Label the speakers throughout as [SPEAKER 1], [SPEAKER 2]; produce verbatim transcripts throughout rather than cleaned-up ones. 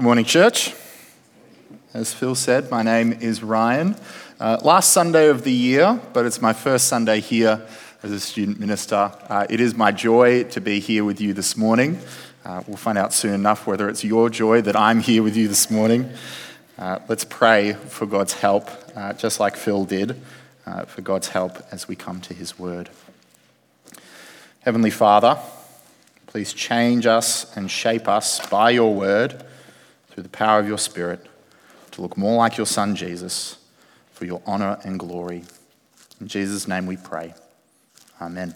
[SPEAKER 1] Good morning, church. As Phil said, my name is Ryan. Uh, last Sunday of the year, but it's my first Sunday here as a student minister. Uh, it is my joy to be here with you this morning. Uh, we'll find out soon enough whether it's your joy that I'm here with you this morning. Uh, let's pray for God's help, uh, just like Phil did, uh, for God's help as we come to his word. Heavenly Father, please change us and shape us by your word through the power of your Spirit to look more like your Son Jesus for your honour and glory. In Jesus' name we pray. Amen.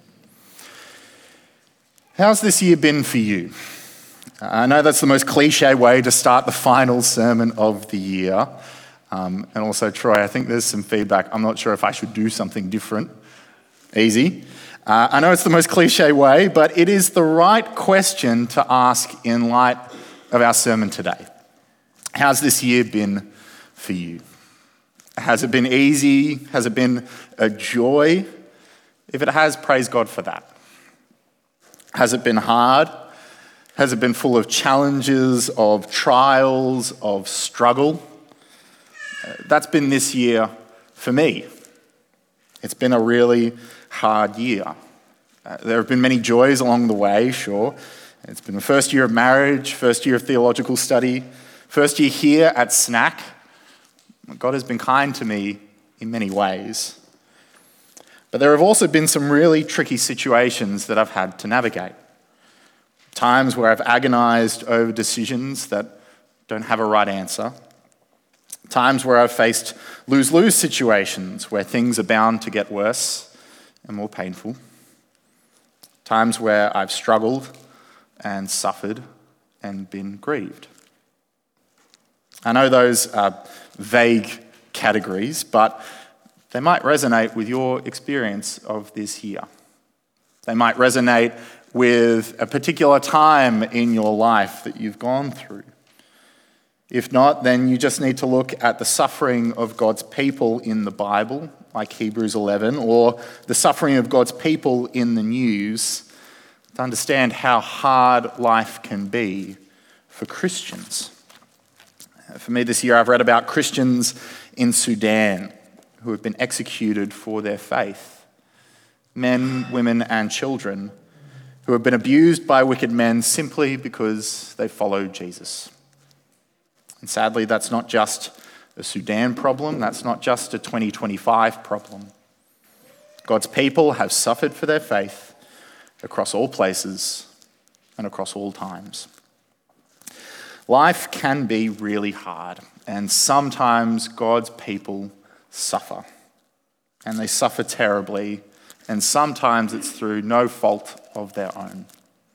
[SPEAKER 1] How's this year been for you? I know that's the most cliche way to start the final sermon of the year. Um, and also, Troy, I think there's some feedback. I'm not sure if I should do something different. Easy. Uh, I know it's the most cliche way, but it is the right question to ask in light of our sermon today. How's this year been for you? Has it been easy? Has it been a joy? If it has, praise God for that. Has it been hard? Has it been full of challenges, of trials, of struggle? Uh, that's been this year for me. It's been a really hard year. Uh, there have been many joys along the way, sure. It's been the first year of marriage, first year of theological study, first year here at Snack. God has been kind to me in many ways. But there have also been some really tricky situations that I've had to navigate. Times where I've agonized over decisions that don't have a right answer. Times where I've faced lose-lose situations where things are bound to get worse and more painful. Times where I've struggled and suffered and been grieved. I know those are vague categories, but they might resonate with your experience of this year. They might resonate with a particular time in your life that you've gone through. If not, then you just need to look at the suffering of God's people in the Bible, like Hebrews eleven, or the suffering of God's people in the news to understand how hard life can be for Christians. For me this year, I've read about Christians in Sudan who have been executed for their faith. Men, women, and children who have been abused by wicked men simply because they followed Jesus. And sadly, that's not just a Sudan problem. That's not just a twenty twenty-five problem. God's people have suffered for their faith across all places and across all times. Life can be really hard, and sometimes God's people suffer. And they suffer terribly, and sometimes it's through no fault of their own.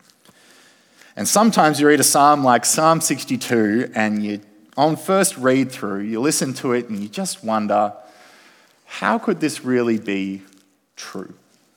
[SPEAKER 1] And sometimes you read a psalm like Psalm sixty-two, and you, on first read through, you listen to it and you just wonder, how could this really be true?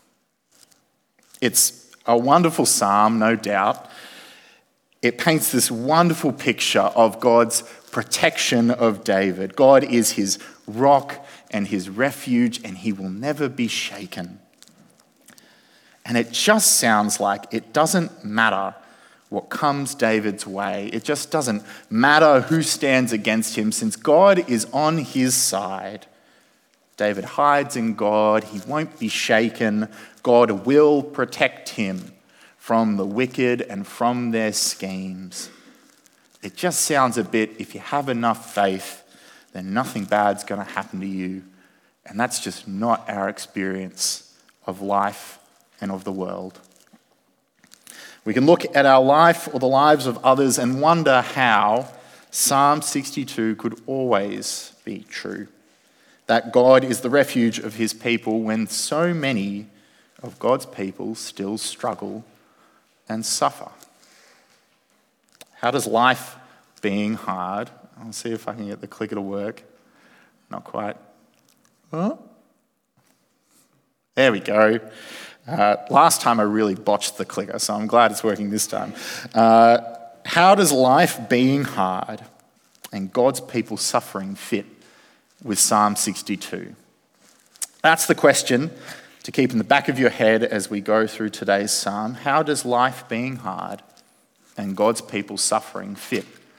[SPEAKER 1] It's a wonderful psalm, no doubt. It paints this wonderful picture of God's protection of David. God is his rock and his refuge, and he will never be shaken. And it just sounds like it doesn't matter what comes David's way. It just doesn't matter who stands against him. Since God is on his side, David hides in God. He won't be shaken. God will protect him from the wicked and from their schemes. It just sounds a bit, if you have enough faith, then nothing bad's going to happen to you. And that's just not our experience of life and of the world. We can look at our life or the lives of others and wonder how Psalm sixty-two could always be true. That God is the refuge of his people when so many of God's people still struggle and suffer. How does life being hard? I'll see if I can get the clicker to work. Not quite. Huh? There we go. Uh, last time I really botched the clicker, so I'm glad it's working this time. Uh, how does life being hard and God's people suffering fit with Psalm sixty-two? That's the question to keep in the back of your head as we go through today's psalm. How does life being hard and God's people suffering fit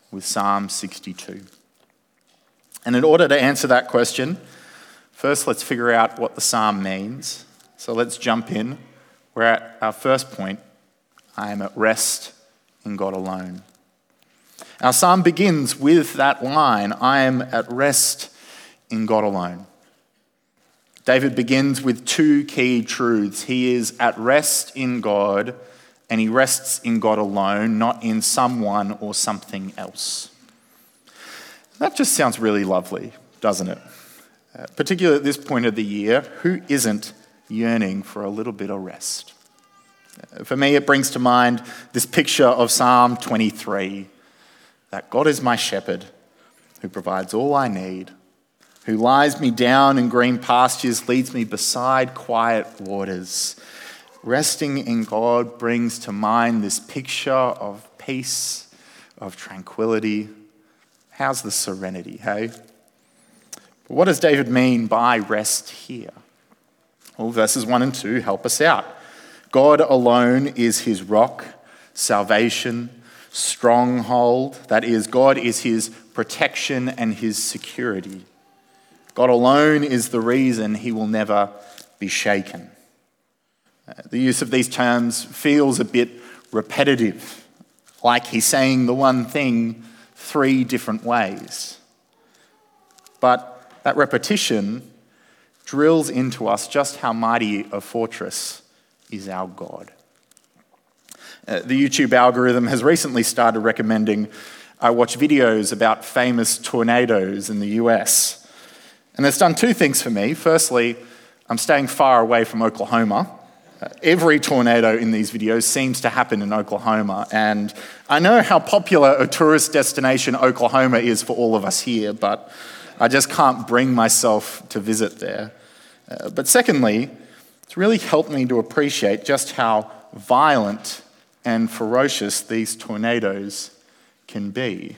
[SPEAKER 1] with Psalm sixty-two? And in order to answer that question, first let's figure out what the psalm means. So let's jump in. We're at our first point. I am at rest in God alone. Our psalm begins with that line, I am at rest in God alone. David begins with two key truths. He is at rest in God, and he rests in God alone, not in someone or something else. That just sounds really lovely, doesn't it? Uh, particularly at this point of the year, who isn't yearning for a little bit of rest? Uh, for me, it brings to mind this picture of Psalm twenty-three, that God is my shepherd who provides all I need, who lies me down in green pastures, leads me beside quiet waters. Resting in God brings to mind this picture of peace, of tranquility. How's the serenity, hey? But what does David mean by rest here? Well, verses one and two help us out. God alone is his rock, salvation, stronghold. That is, God is his protection and his security. God alone is the reason he will never be shaken. Uh, the use of these terms feels a bit repetitive, like he's saying the one thing three different ways. But that repetition drills into us just how mighty a fortress is our God. Uh, the YouTube algorithm has recently started recommending I watch videos about famous tornadoes in the U S. And it's done two things for me. Firstly, I'm staying far away from Oklahoma. Uh, every tornado in these videos seems to happen in Oklahoma. And I know how popular a tourist destination Oklahoma is for all of us here, but I just can't bring myself to visit there. Uh, but secondly, it's really helped me to appreciate just how violent and ferocious these tornadoes can be.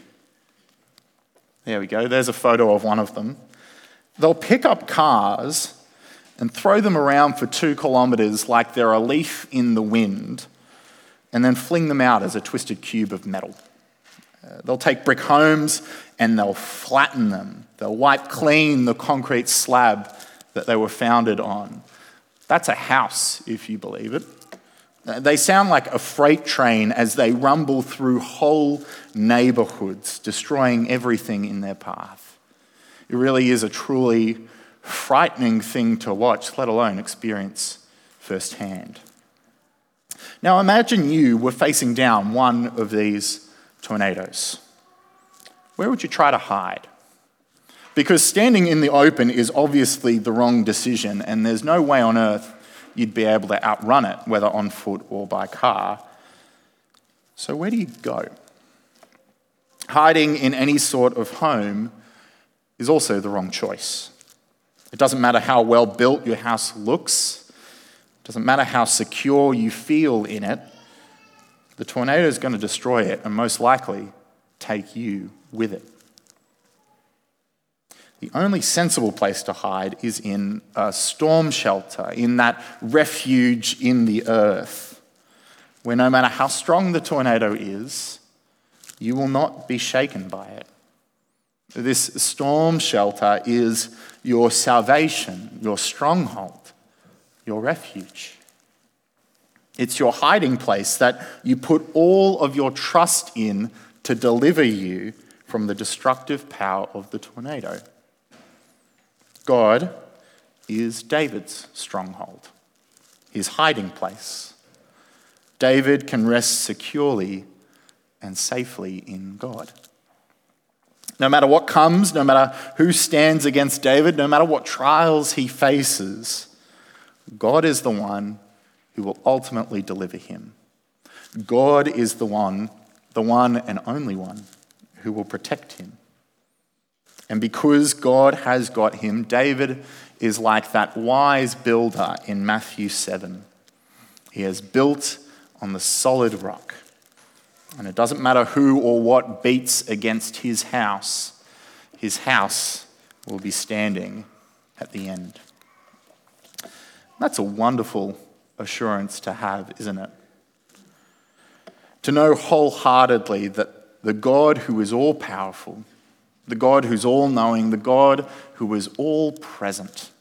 [SPEAKER 1] There we go, there's a photo of one of them. They'll pick up cars and throw them around for two kilometres like they're a leaf in the wind, and then fling them out as a twisted cube of metal. Uh, they'll take brick homes and they'll flatten them. They'll wipe clean the concrete slab that they were founded on. That's a house, if you believe it. They sound like a freight train as they rumble through whole neighbourhoods, destroying everything in their path. It really is a truly frightening thing to watch, let alone experience firsthand. Now imagine you were facing down one of these tornadoes. Where would you try to hide? Because standing in the open is obviously the wrong decision, and there's no way on earth you'd be able to outrun it, whether on foot or by car. So where do you go? Hiding in any sort of home is also the wrong choice. It doesn't matter how well built your house looks. It doesn't matter how secure you feel in it. The tornado is going to destroy it and most likely take you with it. The only sensible place to hide is in a storm shelter, in that refuge in the earth, where no matter how strong the tornado is, you will not be shaken by it. This storm shelter is your salvation, your stronghold, your refuge. It's your hiding place that you put all of your trust in to deliver you from the destructive power of the tornado. God is David's stronghold, his hiding place. David can rest securely and safely in God. No matter what comes, no matter who stands against David, no matter what trials he faces, God is the one who will ultimately deliver him. God is the one, the one and only one who will protect him. And because God has got him, David is like that wise builder in Matthew seven. He has built on the solid rock. And it doesn't matter who or what beats against his house, his house will be standing at the end. That's a wonderful assurance to have, isn't it? To know wholeheartedly that the God who is all powerful, the God who's all knowing, the God who is all present,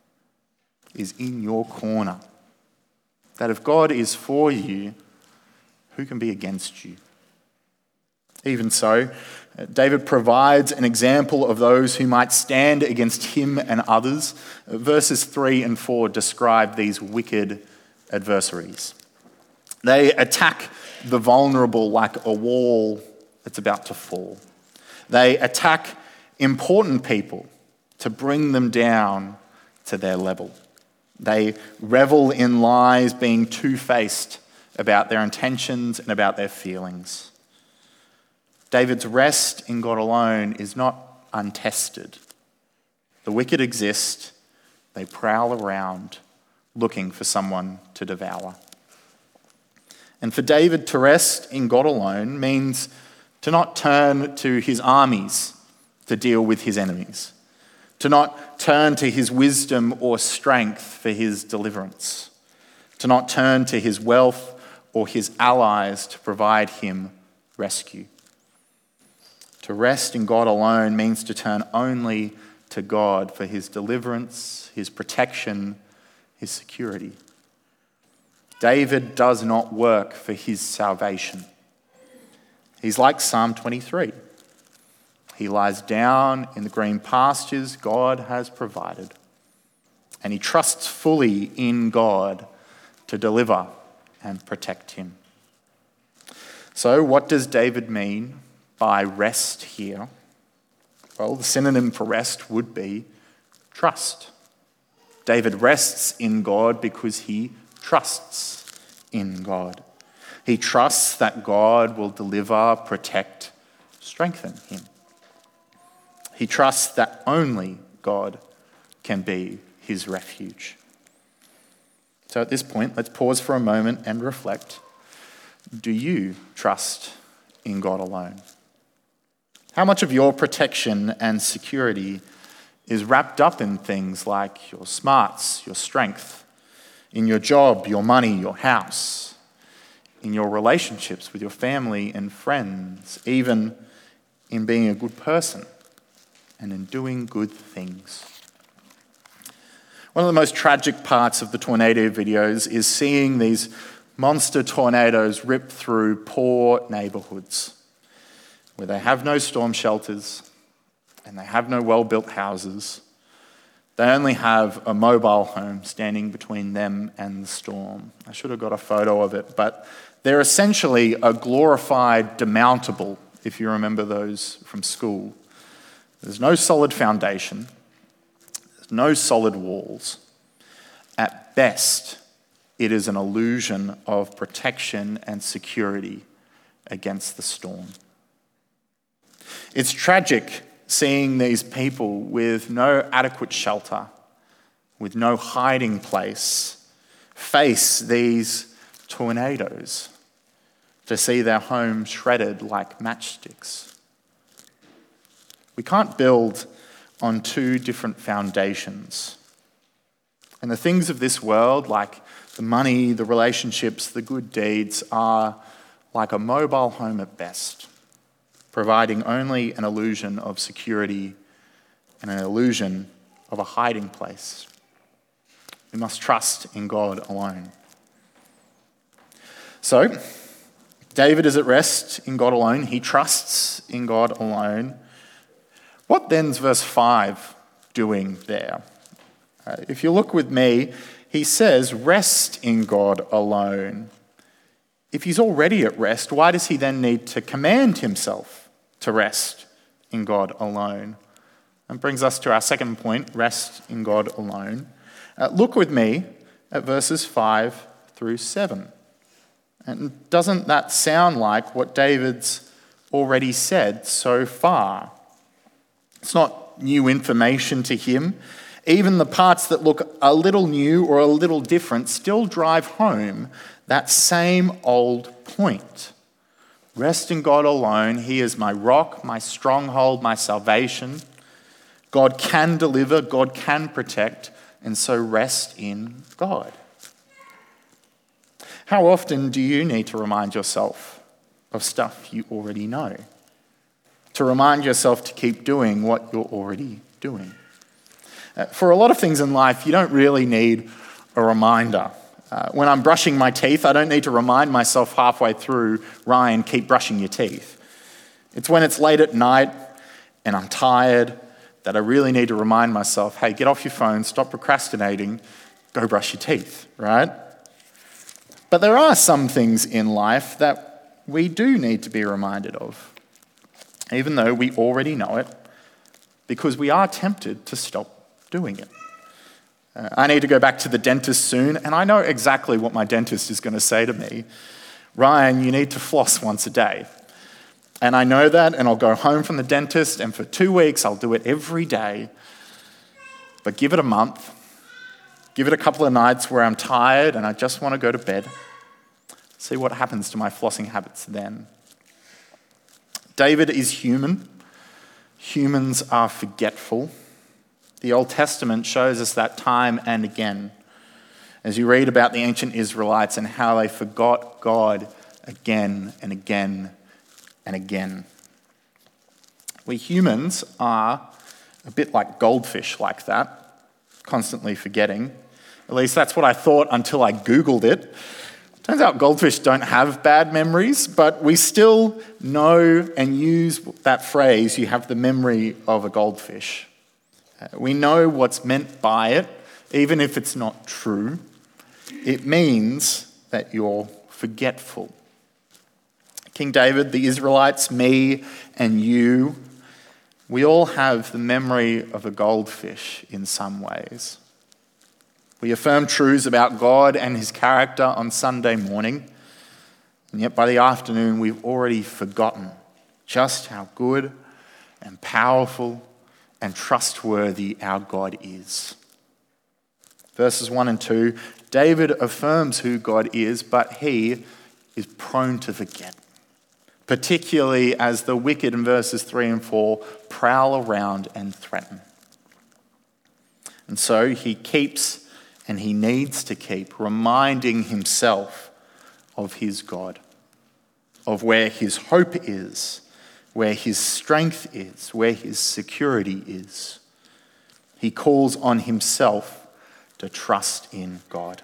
[SPEAKER 1] is in your corner. That if God is for you, who can be against you? Even so, David provides an example of those who might stand against him and others. Verses three and four describe these wicked adversaries. They attack the vulnerable like a wall that's about to fall. They attack important people to bring them down to their level. They revel in lies, being two-faced about their intentions and about their feelings. David's rest in God alone is not untested. The wicked exist. They prowl around looking for someone to devour. And for David to rest in God alone means to not turn to his armies to deal with his enemies, to not turn to his wisdom or strength for his deliverance, to not turn to his wealth or his allies to provide him rescue. To rest in God alone means to turn only to God for his deliverance, his protection, his security. David does not work for his salvation. He's like Psalm twenty-three. He lies down in the green pastures God has provided, and he trusts fully in God to deliver and protect him. So, what does David mean by rest here? Well, the synonym for rest would be trust. David rests in God because he trusts in God. He trusts that God will deliver, protect, strengthen him. He trusts that only God can be his refuge. So at this point, let's pause for a moment and reflect. Do you trust in God alone? How much of your protection and security is wrapped up in things like your smarts, your strength, in your job, your money, your house, in your relationships with your family and friends, even in being a good person and in doing good things? One of the most tragic parts of the tornado videos is seeing these monster tornadoes rip through poor neighbourhoods where they have no storm shelters and they have no well-built houses. They only have a mobile home standing between them and the storm. I should have got a photo of it, but they're essentially a glorified demountable, if you remember those from school. There's no solid foundation. There's no solid walls. At best, it is an illusion of protection and security against the storm. It's tragic seeing these people with no adequate shelter, with no hiding place, face these tornadoes, to see their homes shredded like matchsticks. We can't build on two different foundations. And the things of this world, like the money, the relationships, the good deeds, are like a mobile home at best, providing only an illusion of security and an illusion of a hiding place. We must trust in God alone. So, David is at rest in God alone. He trusts in God alone. What then's verse five doing there? Uh, if you look with me, he says, rest in God alone. If he's already at rest, why does he then need to command himself to rest in God alone? And brings us to our second point, rest in God alone. Uh, look with me at verses five through seven. And doesn't that sound like what David's already said so far? It's not new information to him. Even the parts that look a little new or a little different still drive home that same old point. Rest in God alone. He is my rock, my stronghold, my salvation. God can deliver, God can protect, and so rest in God. How often do you need to remind yourself of stuff you already know? to remind yourself to keep doing what you're already doing. Uh, for a lot of things in life, you don't really need a reminder. Uh, when I'm brushing my teeth, I don't need to remind myself halfway through, Ryan, keep brushing your teeth. It's when it's late at night and I'm tired that I really need to remind myself, hey, get off your phone, stop procrastinating, go brush your teeth, right? But there are some things in life that we do need to be reminded of, even though we already know it, because we are tempted to stop doing it. Uh, I need to go back to the dentist soon, and I know exactly what my dentist is going to say to me. Ryan, you need to floss once a day. And I know that, and I'll go home from the dentist, and for two weeks I'll do it every day. But give it a month. Give it a couple of nights where I'm tired and I just want to go to bed. See what happens to my flossing habits then. David is human. Humans are forgetful. The Old Testament shows us that time and again, as you read about the ancient Israelites and how they forgot God again and again and again. We humans are a bit like goldfish like that, constantly forgetting. At least that's what I thought until I Googled it. Turns out goldfish don't have bad memories, but we still know and use that phrase, you have the memory of a goldfish. We know what's meant by it, even if it's not true. It means that you're forgetful. King David, the Israelites, me, and you, we all have the memory of a goldfish in some ways. We affirm truths about God and his character on Sunday morning, and yet by the afternoon we've already forgotten just how good and powerful and trustworthy our God is. Verses one and two, David affirms who God is, but he is prone to forget, particularly as the wicked in verses three and four prowl around and threaten. And so he keeps and he needs to keep reminding himself of his God, of where his hope is, where his strength is, where his security is. He calls on himself to trust in God.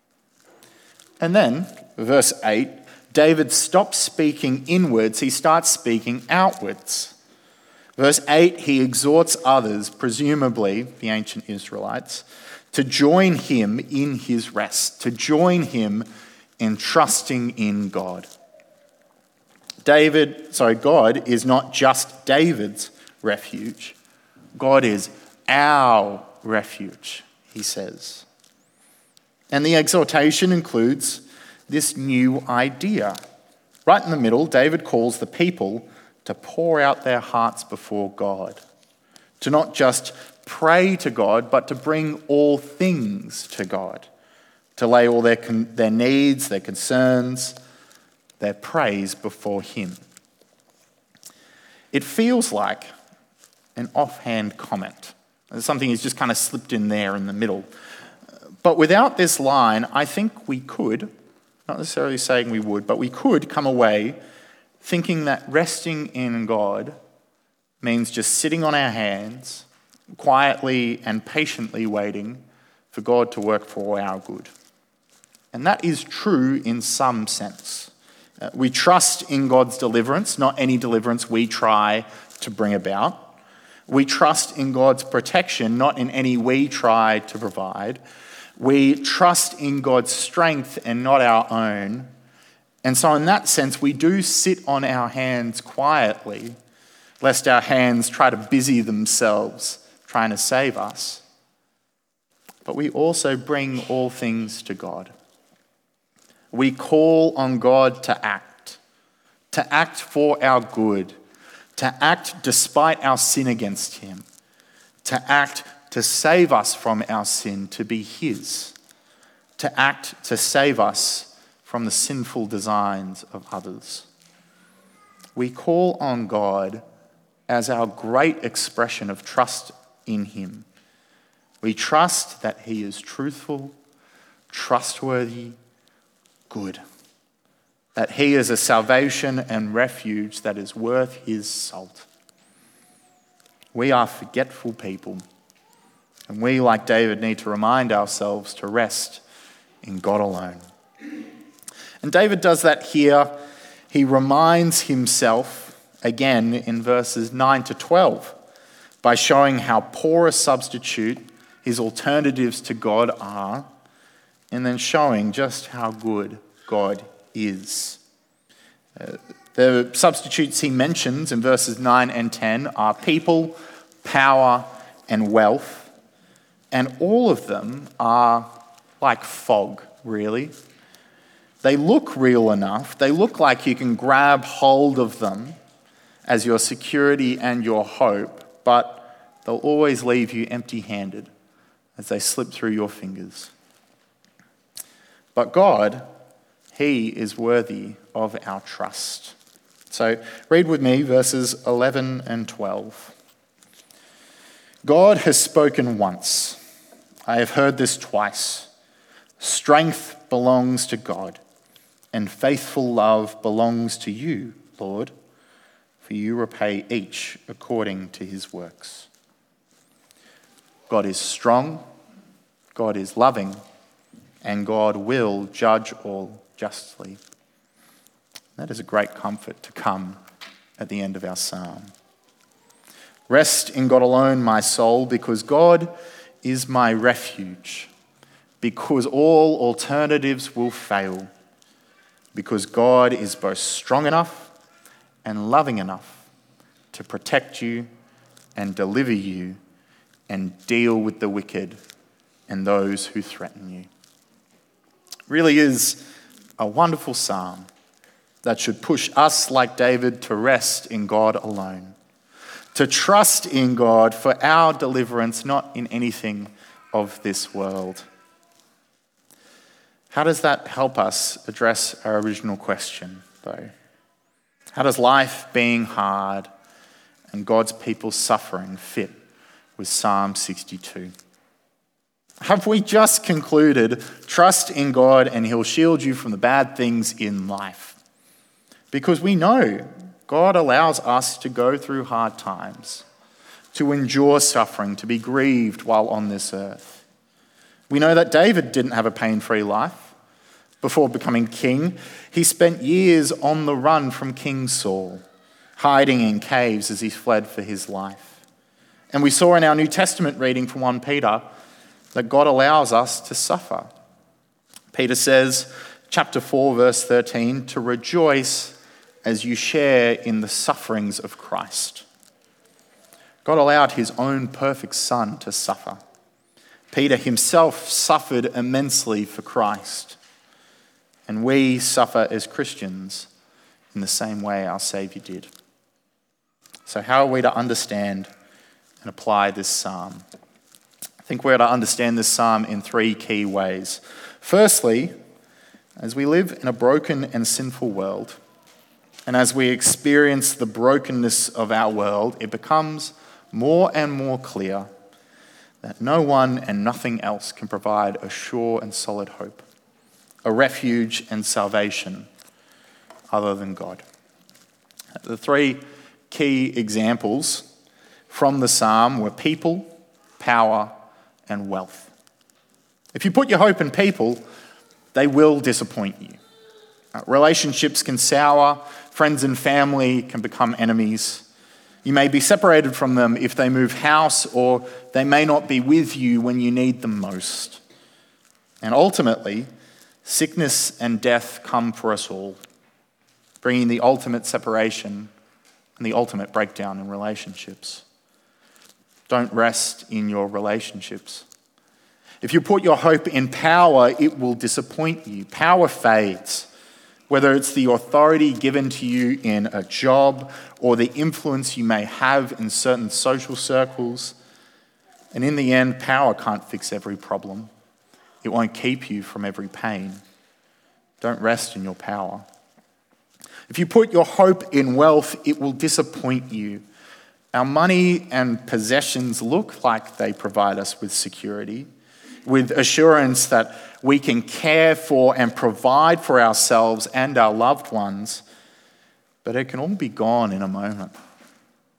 [SPEAKER 1] And then, verse eight, David stops speaking inwards, he starts speaking outwards. Verse eight, he exhorts others, presumably the ancient Israelites, to join him in his rest, to join him in trusting in God. David, sorry, God is not just David's refuge. God is our refuge, he says. And the exhortation includes this new idea. Right in the middle, David calls the people to pour out their hearts before God, to not just pray to God, but to bring all things to God, to lay all their, con- their needs, their concerns, their praise before him. It feels like an offhand comment. Something is just kind of slipped in there in the middle. But without this line, I think we could, not necessarily saying we would, but we could come away thinking that resting in God means just sitting on our hands, quietly and patiently waiting for God to work for our good. And that is true in some sense. Uh, we trust in God's deliverance, not any deliverance we try to bring about. We trust in God's protection, not in any we try to provide. We trust in God's strength and not our own. And so in that sense, we do sit on our hands quietly, lest our hands try to busy themselves trying to save us. But we also bring all things to God. We call on God to act, to act for our good, to act despite our sin against him, to act to save us from our sin, to be his, to act to save us from the sinful designs of others. We call on God as our great expression of trust in him. We trust that he is truthful, trustworthy, good, that he is a salvation and refuge that is worth his salt. We are forgetful people. And we, like David, need to remind ourselves to rest in God alone. And David does that here. He reminds himself again in verses nine to twelve by showing how poor a substitute his alternatives to God are, and then showing just how good God is. Uh, the substitutes he mentions in verses nine and ten are people, power, and wealth, and all of them are like fog, really. They look real enough. They look like you can grab hold of them as your security and your hope, but they'll always leave you empty-handed as they slip through your fingers. But God, He is worthy of our trust. So read with me verses eleven and twelve. God has spoken once. I have heard this twice. Strength belongs to God, and faithful love belongs to you, Lord, for you repay each according to his works. God is strong, God is loving, and God will judge all justly. That is a great comfort to come at the end of our psalm. Rest in God alone, my soul, because God is my refuge, because all alternatives will fail, because God is both strong enough and loving enough to protect you and deliver you and deal with the wicked and those who threaten you. It really is a wonderful psalm that should push us, like David, to rest in God alone, to trust in God for our deliverance, not in anything of this world. How does that help us address our original question, though? How does life being hard and God's people suffering fit with Psalm sixty-two? Have we just concluded, trust in God and he'll shield you from the bad things in life? Because we know God allows us to go through hard times, to endure suffering, to be grieved while on this earth. We know that David didn't have a pain-free life. Before becoming king, he spent years on the run from King Saul, hiding in caves as he fled for his life. And we saw in our New Testament reading from First Peter that God allows us to suffer. Peter says, chapter four, verse thirteen, to rejoice as you share in the sufferings of Christ. God allowed his own perfect Son to suffer. Peter himself suffered immensely for Christ. And we suffer as Christians in the same way our Saviour did. So how are we to understand and apply this psalm? I think we're to understand this psalm in three key ways. Firstly, as we live in a broken and sinful world, and as we experience the brokenness of our world, it becomes more and more clear that no one and nothing else can provide a sure and solid hope, a refuge and salvation other than God. The three key examples from the psalm were people, power, and wealth. If you put your hope in people, they will disappoint you. Uh, relationships can sour, friends and family can become enemies. You may be separated from them if they move house, or they may not be with you when you need them most. And ultimately, sickness and death come for us all, bringing the ultimate separation and the ultimate breakdown in relationships. Don't rest in your relationships. If you put your hope in power, it will disappoint you. Power fades. Whether it's the authority given to you in a job or the influence you may have in certain social circles. And in the end, power can't fix every problem. It won't keep you from every pain. Don't rest in your power. If you put your hope in wealth, it will disappoint you. Our money and possessions look like they provide us with security, with assurance that we can care for and provide for ourselves and our loved ones, but it can all be gone in a moment.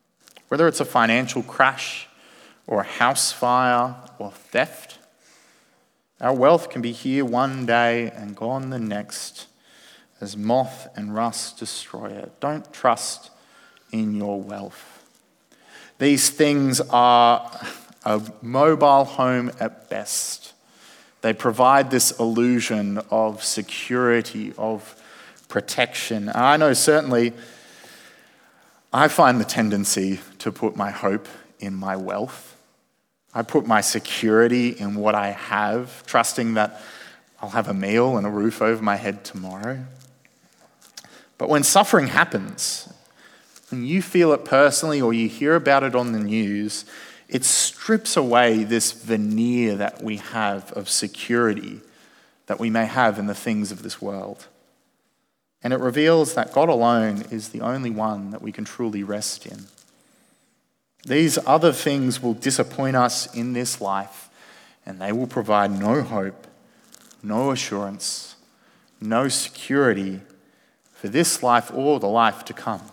[SPEAKER 1] whether it's a financial crash or a house fire or theft. Our wealth can be here one day and gone the next as moth and rust destroy it. Don't trust in your wealth. These things are a mobile home at best. They provide this illusion of security, of protection. And I know certainly I find the tendency to put my hope in my wealth. I put my security in what I have, trusting that I'll have a meal and a roof over my head tomorrow. But when suffering happens, when you feel it personally or you hear about it on the news, it strips away this veneer that we have of security that we may have in the things of this world. And it reveals that God alone is the only one that we can truly rest in. These other things will disappoint us in this life, and they will provide no hope, no assurance, no security for this life or the life to come.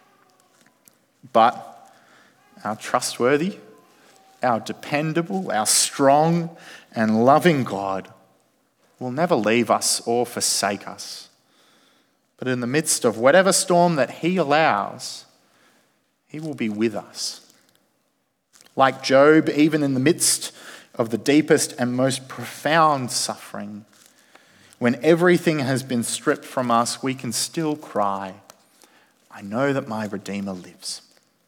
[SPEAKER 1] But our trustworthy, our dependable, our strong and loving God will never leave us or forsake us. But in the midst of whatever storm that He allows, He will be with us. Like Job, even in the midst of the deepest and most profound suffering, when everything has been stripped from us, we can still cry, I know that my Redeemer lives.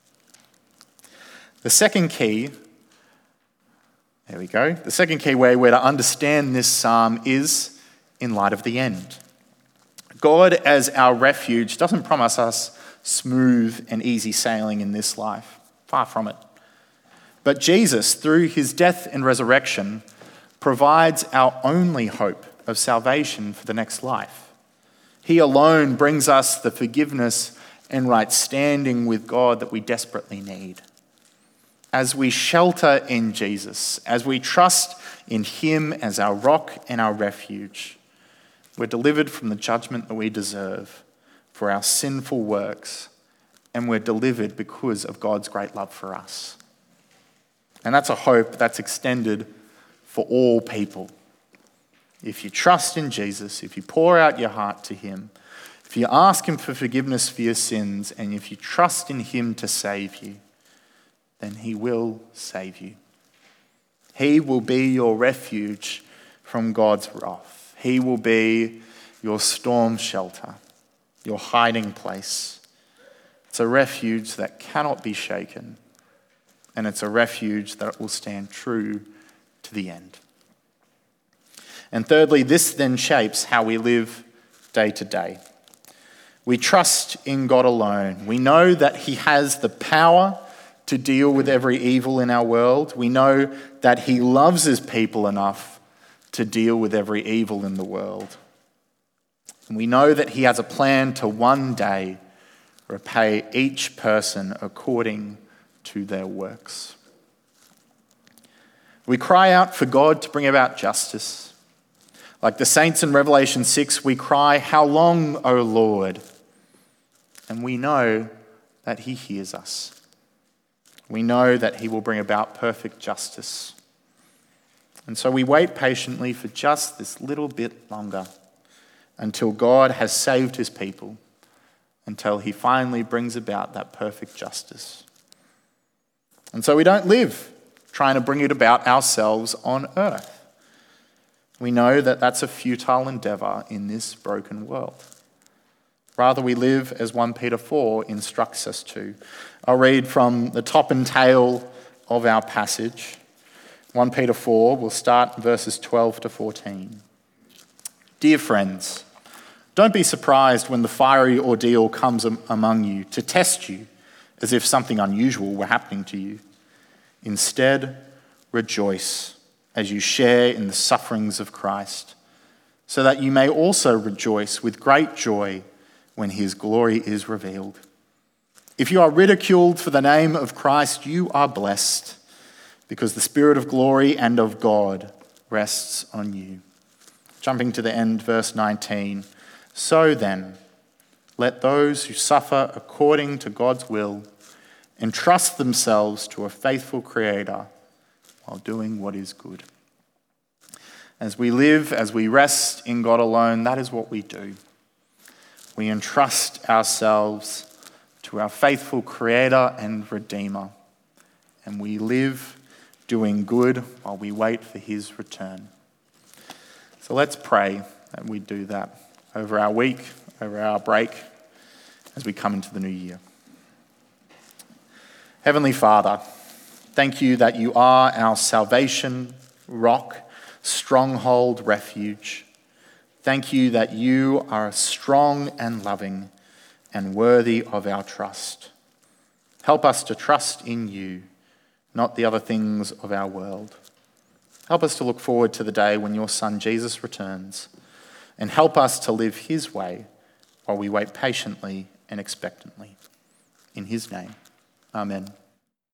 [SPEAKER 1] The second key, there we go, the second key way we're to understand this psalm is in light of the end. God as our refuge doesn't promise us smooth and easy sailing in this life. Far from it. But Jesus, through his death and resurrection, provides our only hope of salvation for the next life. He alone brings us the forgiveness and right standing with God that we desperately need. As we shelter in Jesus, as we trust in him as our rock and our refuge, we're delivered from the judgment that we deserve for our sinful works, and we're delivered because of God's great love for us. And that's a hope that's extended for all people. If you trust in Jesus, if you pour out your heart to him, if you ask him for forgiveness for your sins, and if you trust in him to save you, then he will save you. He will be your refuge from God's wrath. He will be your storm shelter, your hiding place. It's a refuge that cannot be shaken, and it's a refuge that will stand true to the end. And thirdly, this then shapes how we live day to day. We trust in God alone. We know that he has the power to deal with every evil in our world. We know that he loves his people enough to deal with every evil in the world. And we know that he has a plan to one day repay each person according to their works. We cry out for God to bring about justice. Like the saints in Revelation six, we cry, "How long, O Lord?" And we know that he hears us. We know that he will bring about perfect justice. And so we wait patiently for just this little bit longer until God has saved his people, until he finally brings about that perfect justice. And so we don't live trying to bring it about ourselves on earth. We know that that's a futile endeavour in this broken world. Rather, we live as First Peter four instructs us to. I'll read from the top and tail of our passage. First Peter four, we'll start verses twelve to fourteen. Dear friends, don't be surprised when the fiery ordeal comes among you to test you as if something unusual were happening to you. Instead, rejoice as you share in the sufferings of Christ, so that you may also rejoice with great joy when his glory is revealed. If you are ridiculed for the name of Christ, you are blessed, because the Spirit of glory and of God rests on you. Jumping to the end, verse nineteen. So then, let those who suffer according to God's will entrust themselves to a faithful Creator while doing what is good. As we live, as we rest in God alone, that is what we do. We entrust ourselves to our faithful Creator and Redeemer, and we live doing good while we wait for his return. So let's pray that we do that over our week, over our break, as we come into the new year. Heavenly Father, thank you that you are our salvation, rock, stronghold, refuge. Thank you that you are strong and loving and worthy of our trust. Help us to trust in you, not the other things of our world. Help us to look forward to the day when your Son Jesus returns, and help us to live his way while we wait patiently and expectantly. In his name, amen.